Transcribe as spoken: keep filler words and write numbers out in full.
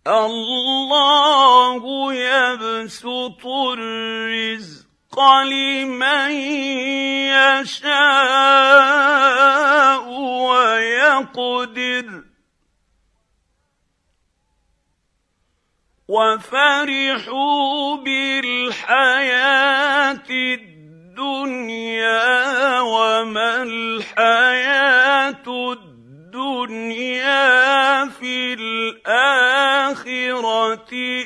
الله يبسط الرزق لمن يشاء ويقدر وفرحوا بالحياة الدنيا وما الحياة الدنيا في الآخرة